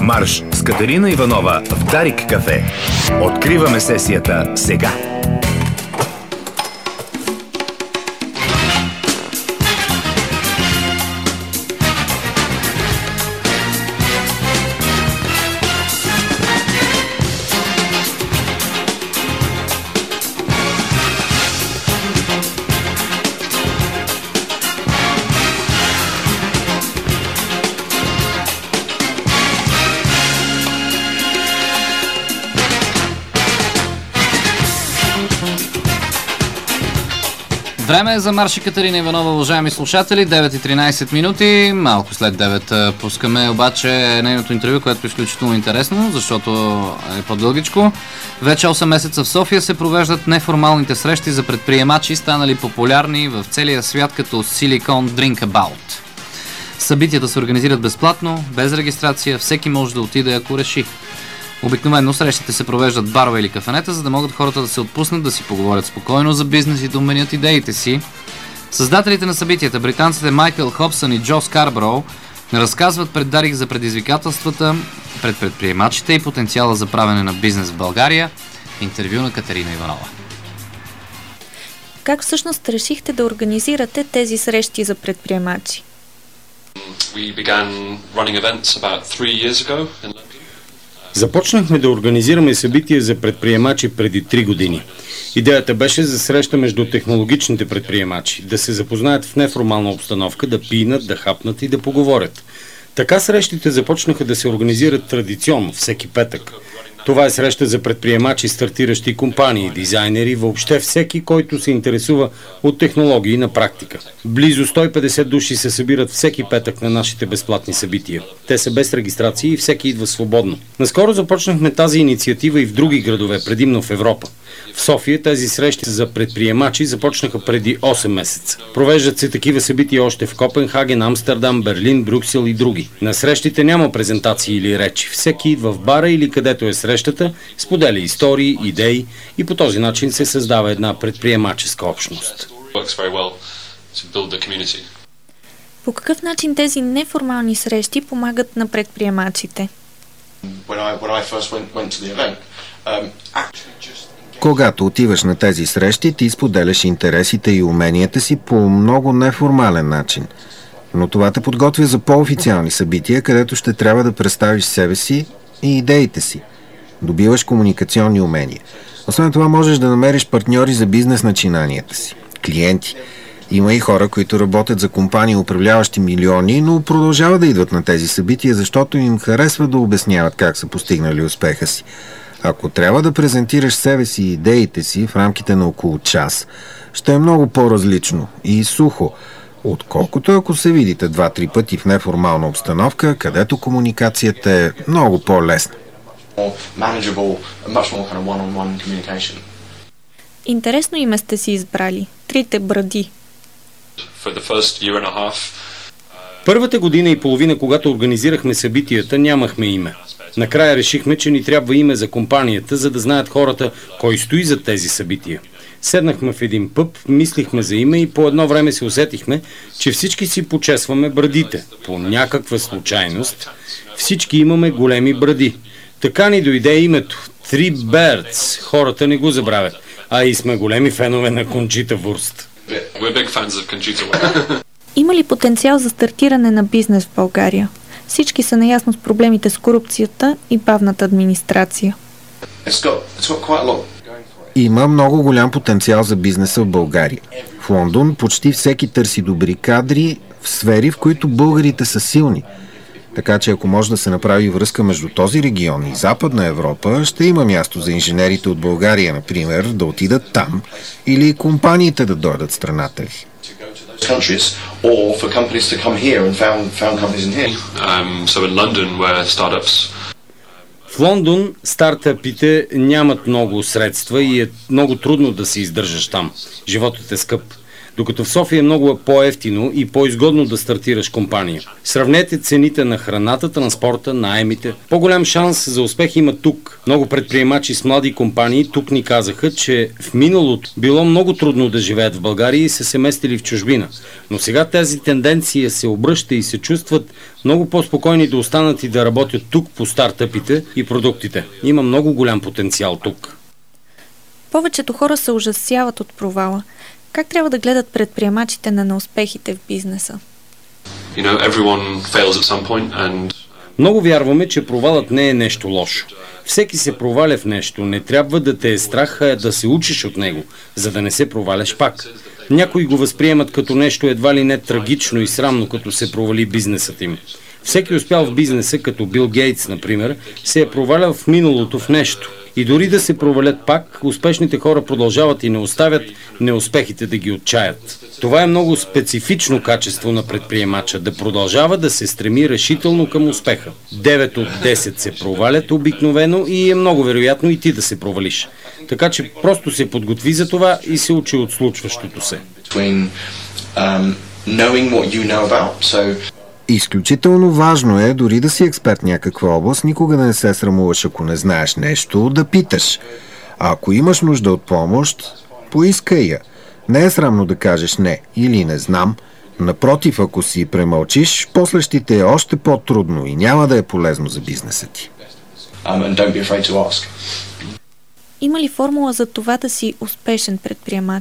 Марш с Катерина Иванова в Дарик кафе. Откриваме сесията сега. Време е за Марш и Катерина Иванова, уважаеми слушатели. 9:13 минути. Малко след 9 пускаме обаче нейното интервю, което е изключително интересно, защото е по-дългичко. Вече 8 месеца в София се провеждат неформалните срещи за предприемачи, станали популярни в целия свят като Silicon Drinkabout. Събитията се организират безплатно, без регистрация, всеки може да отиде, ако реши. Обикновено срещите се провеждат в барове или кафенета, за да могат хората да се отпуснат, да си поговорят спокойно за бизнес и да обменят идеите си. Създателите на събитията, британците Майкъл Хобсън и Джо Скарброу, разказват пред Дарик за предизвикателствата пред предприемачите и потенциала за правене на бизнес в България. Интервю на Катерина Иванова. Как всъщност решихте да организирате тези срещи за предприемачи? Започнахме да организираме събития за предприемачи преди 3 години. Идеята беше за среща между технологичните предприемачи, да се запознаят в неформална обстановка, да пинат, да хапнат и да поговорят. Така срещите започнаха да се организират традиционно, всеки петък. Това е среща за предприемачи, стартиращи компании, дизайнери, въобще всеки, който се интересува от технологии на практика. Близо 150 души се събират всеки петък на нашите безплатни събития. Те са без регистрации и всеки идва свободно. Наскоро започнахме тази инициатива и в други градове, предимно в Европа. В София тези срещи за предприемачи започнаха преди 8 месеца. Провеждат се такива събития още в Копенхаген, Амстердам, Берлин, Брюксел и други. На срещите няма презентации или речи. Всеки идва в бара или където е срещата, споделя истории, идеи и по този начин се създава една предприемаческа общност. По какъв начин тези неформални срещи помагат на предприемачите? Когато отиваш на тези срещи, ти споделяш интересите и уменията си по много неформален начин. Но това те подготвя за по-официални събития, където ще трябва да представиш себе си и идеите си. Добиваш комуникационни умения. Освен това можеш да намериш партньори за бизнес начинанията си, клиенти. Има и хора, които работят за компании, управляващи милиони, но продължават да идват на тези събития, защото им харесва да обясняват как са постигнали успеха си. Ако трябва да презентираш себе си и идеите си в рамките на около час, ще е много по-различно и сухо, отколкото ако се видите 2-3 пъти в неформална обстановка, където комуникацията е много по-лесна. Интересно име сте си избрали. Трите бради. Първата година и половина, когато организирахме събитията, нямахме име. Накрая решихме, че ни трябва име за компанията, за да знаят хората кой стои зад тези събития. Седнахме в един пъб, мислихме за име и по едно време се усетихме, че всички си почесваме брадите. По някаква случайност всички имаме големи бради. Така ни дойде името Three Birds. Хората не го забравят. А и сме големи фенове на Кончита Вурст. Има ли потенциал за стартиране на бизнес в България? Всички са наясно с проблемите с корупцията и бавната администрация. Има много голям потенциал за бизнеса в България. В Лондон почти всеки търси добри кадри в сфери, в които българите са силни. Така че ако може да се направи връзка между този регион и Западна Европа, ще има място за инженерите от България, например, да отидат там или компаниите да дойдат в страната ви. В Лондон стартъпите нямат много средства и е много трудно да се издържаш там. Животът е скъп. докато в София е много по-евтино и по-изгодно да стартираш компания. Сравнете цените на храната, транспорта, наемите. По-голям шанс за успех има тук. Много предприемачи с млади компании тук ни казаха, че в миналото било много трудно да живеят в България и се местили в чужбина. Но сега тази тенденция се обръща и се чувстват много по-спокойни да останат и да работят тук по стартъпите и продуктите. Има много голям потенциал тук. Повечето хора се ужасяват от провала. Как трябва да гледат предприемачите на неуспехите в бизнеса? Много вярваме, че провалът не е нещо лошо. Всеки се проваля в нещо. Не трябва да те е страх, а да се учиш от него, за да не се проваляш пак. Някои го възприемат като нещо едва ли не трагично и срамно, като се провали бизнесът им. Всеки успял в бизнеса, като Бил Гейтс, например, се е провалял в миналото в нещо. И дори да се провалят пак, успешните хора продължават и не оставят неуспехите да ги отчаят. Това е много специфично качество на предприемача, да продължава да се стреми решително към успеха. 9 от 10 се провалят обикновено и е много вероятно и ти да се провалиш. Така че просто се подготви за това и се учи от случващото се. Изключително важно е, дори да си експерт някаква област, никога да не се срамуваш, ако не знаеш нещо, да питаш. А ако имаш нужда от помощ, поискай я. Не е срамно да кажеш не или не знам. Напротив, ако си премълчиш, после ще ти е още по-трудно и няма да е полезно за бизнеса ти. Има ли формула за това да си успешен предприемач?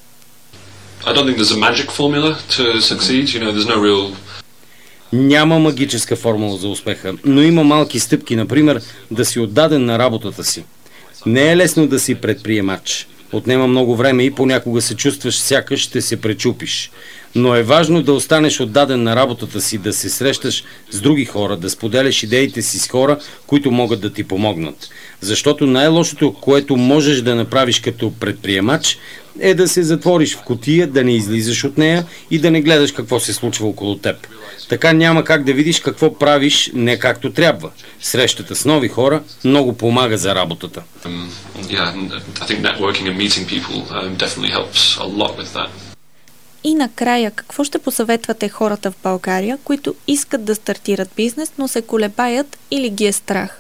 Няма магическа формула за успеха, но има малки стъпки, например, да си отдаден на работата си. Не е лесно да си предприемач. Отнема много време и понякога се чувстваш сякаш ще се пречупиш. Но е важно да останеш отдаден на работата си, да се срещаш с други хора, да споделяш идеите си с хора, които могат да ти помогнат. Защото най-лошото, което можеш да направиш като предприемач, е да се затвориш в кутия, да не излизаш от нея и да не гледаш какво се случва около теб. Така няма как да видиш какво правиш не както трябва. Срещата с нови хора много помага за работата. И накрая, какво ще посъветвате хората в България, които искат да стартират бизнес, но се колебаят или ги е страх?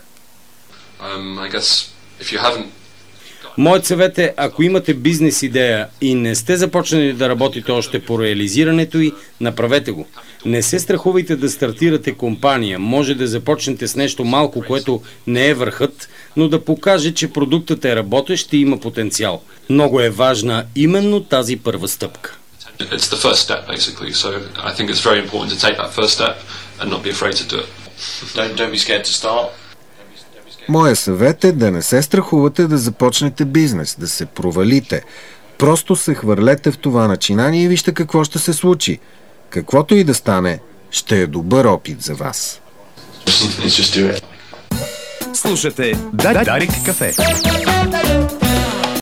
Моят съвет е, ако имате бизнес идея и не сте започнали да работите още по реализирането й, направете го. Не се страхувайте да стартирате компания. Може да започнете с нещо малко, което не е върхът, но да покаже, че продуктът е работещ и има потенциал. Много е важна именно тази първа стъпка. It's the first step, basically. So I think it's very important to take that first step and not be afraid to do it. Don't be scared to start. Моя съвет е да не се страхувате да започнете бизнес, да се провалите. Просто се хвърлете в това начинание и вижте какво ще се случи. Каквото и да стане, ще е добър опит за вас. Слушате Дарик кафе.